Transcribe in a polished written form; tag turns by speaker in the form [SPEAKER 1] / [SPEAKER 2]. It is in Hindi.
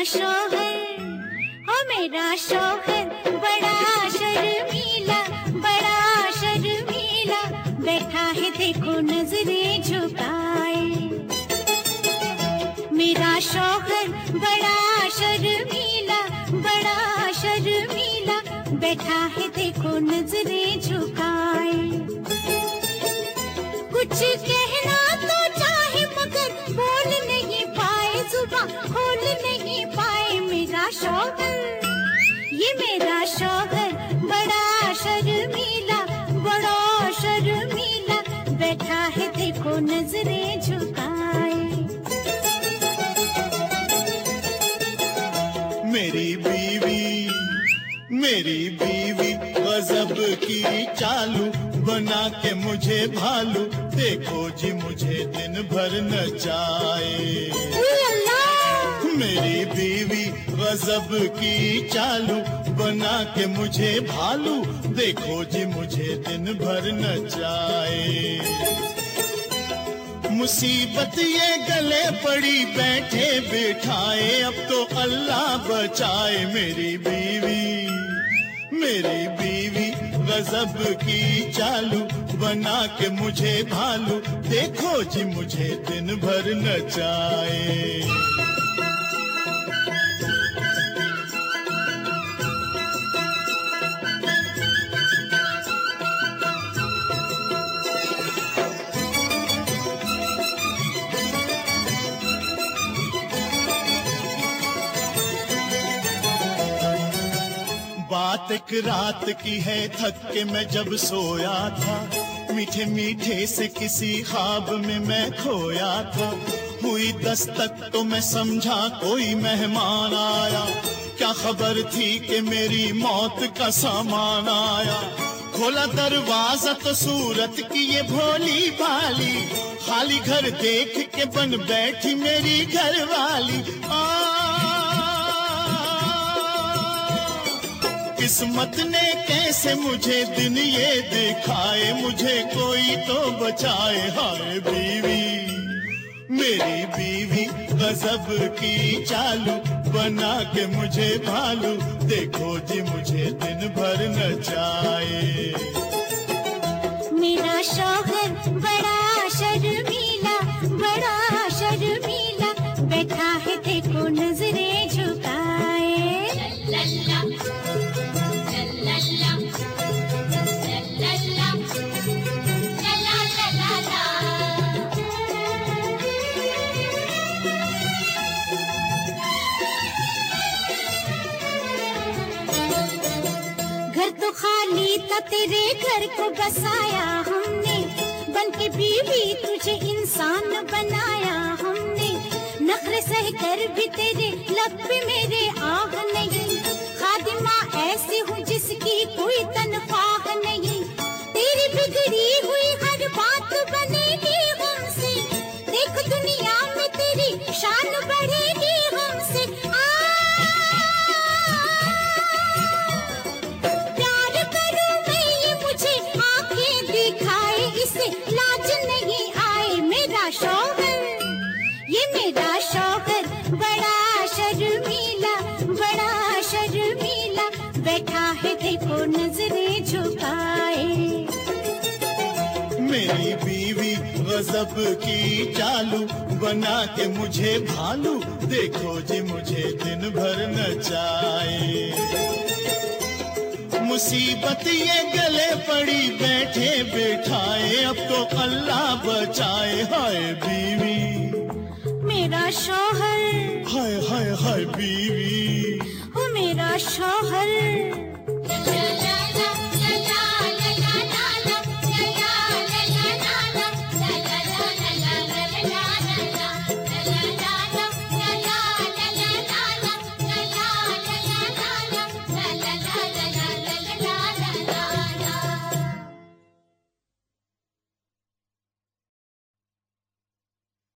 [SPEAKER 1] शौहर, ओ मेरा शौहर बड़ा शर्मीला, बड़ा शर्मीला, बैठा है देखो नजरें झुकाए। मेरा शौहर बड़ा शर्मीला, बड़ा शर्मीला, बैठा है देखो नजरें झुकाए। कुछ कहना तो चाहे मगर बोल नहीं पाए, जुबान खोल नहीं पाए। मेरा शौहर, ये मेरा शौहर बड़ा शर्मीला, बड़ा शर्मीला, बैठा है देखो नजरें झुकाए।
[SPEAKER 2] मेरी बीवी गजब की चालू, बना के मुझे भालू, देखो जी मुझे दिन भर नचाए। मेरी बीवी गजब की चालू, बना के मुझे भालू, देखो जी मुझे दिन भर नचाए। मुसीबत ये गले पड़ी बैठे बिठाए, अब तो अल्लाह बचाए। मेरी बीवी गजब की चालू, बना के मुझे भालू, देखो जी मुझे दिन भर नचाए। बात एक रात की है, थक के मैं जब सोया था, मीठे मीठे से किसी ख्वाब में मैं खोया था। हुई दस्तक तो मैं समझा कोई मेहमान आया, क्या खबर थी कि मेरी मौत का सामान आया। खोला दरवाजा तो सूरत की ये भोली भाली, खाली घर देख के बन बैठी मेरी घरवाली। किस्मत ने कैसे मुझे दिन ये दिखाए, मुझे कोई तो बचाए। हाय बीवी, मेरी बीवी गजब की चालू, बना के मुझे भालू, देखो जी मुझे दिन भर नचाए।
[SPEAKER 1] मेरा शौहर बड़ा शर्मीला, बड़ा शर्मीला, बैठा है देखो नजरें झुकाए। घर तो खाली था, तेरे घर को बसाया हमने, बन के बीवी तुझे इंसान बनाया हमने। नखरे सह कर भी तेरे लब पे मेरे आह नहीं, खादिमा ऐसी हूँ जिसकी कोई तनख्वाह नहीं। तेरी बिगड़ी हुई हर बात बनेगी हमसे, देख दुनिया में तेरी शान बढ़ेगी हमसे। प्यार करूं मैं ये मुझे आंखें दिखाए, इसे लाज नहीं आए। मेरा शौहर, ये मेरा शौहर बड़ा शर्मीला, बड़ा शर्मीला, बैठा है देखो नजरें झुकाए।
[SPEAKER 2] मेरी बीवी गजब की चालू, बना के मुझे भालू, देखो जी मुझे दिन भर नचाए। मुसीबत ये गले पड़ी बैठे बिठाए, अब तो अल्लाह बचाए। हाय बीवी,
[SPEAKER 1] मेरा शौहर,
[SPEAKER 2] हाय हाय हाय बीवी,
[SPEAKER 1] ओ मेरा शौहर।